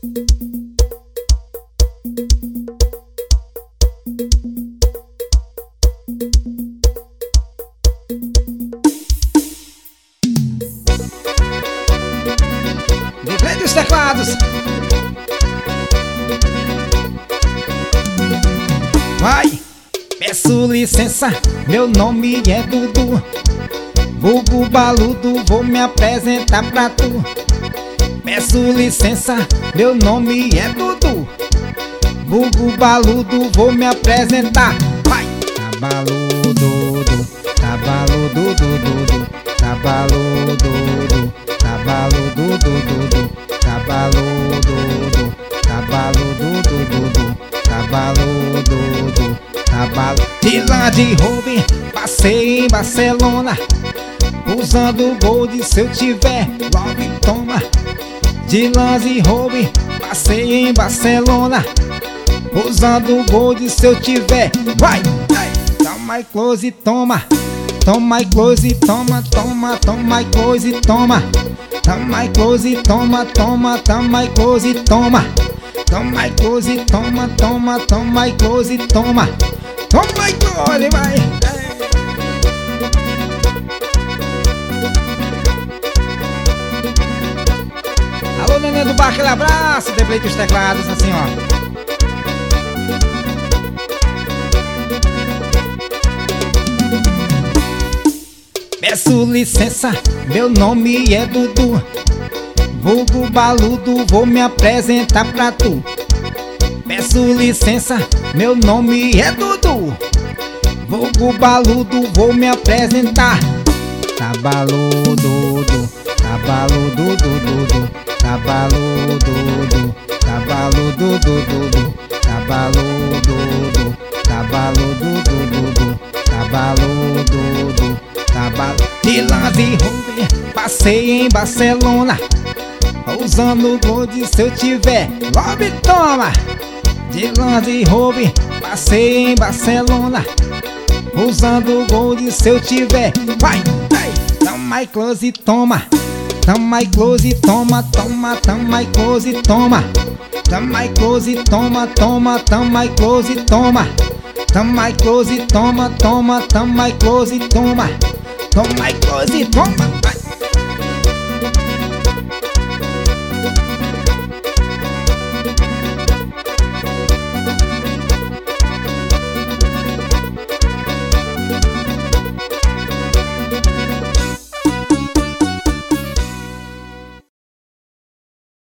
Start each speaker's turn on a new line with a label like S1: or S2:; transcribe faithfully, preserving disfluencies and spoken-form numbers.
S1: Livrei dos teclados. Vai! Peço licença, meu nome é Dudu, vulgo Baludo, vou me apresentar pra tu. Peço licença, meu nome é Dudu, vulgo Baludo, vou me apresentar. Vai! Tabaludo, tabaludo, dudu, tabaludo, tabaludo, dudu, tabaludo, tabaludo, dudu, tabaludo, tabalo. De Land Rover, passei em Barcelona, usando o Gold, se eu tiver logo toma. De Land Rover, passei em Barcelona, usando o Gold, se eu tiver. Vai! Toma e close, toma. Toma e close, toma, toma, toma e close, toma. Toma e close, toma, toma, toma e close, toma. Toma e close, toma, toma, toma e close, toma. Toma e close, vai! Alô, neném do bar, aquele abraço. Deblei dos teclados, assim, ó. Peço licença, meu nome é Dudu, vulgo Baludo, vou me apresentar pra tu. Peço licença, meu nome é Dudu, vulgo Baludo, vou me apresentar. Tabaludo, tabaludo, dudu, tabaludo, tabaludo, dudu, tabaludo, tabaludo, dudu, tabaludo, tabalo. De Land Rover, passei em Barcelona, usando o Gold, se eu tiver logo toma. De Land Rover, passei em Barcelona, usando o Gold, se eu tiver. Vai! Toma e close, toma. Toma e close, toma, toma, toma e close, toma. Toma e close, toma, toma, toma e close, toma. Toma e close, toma, toma, toma e close, toma. Toma e close, toma, vai!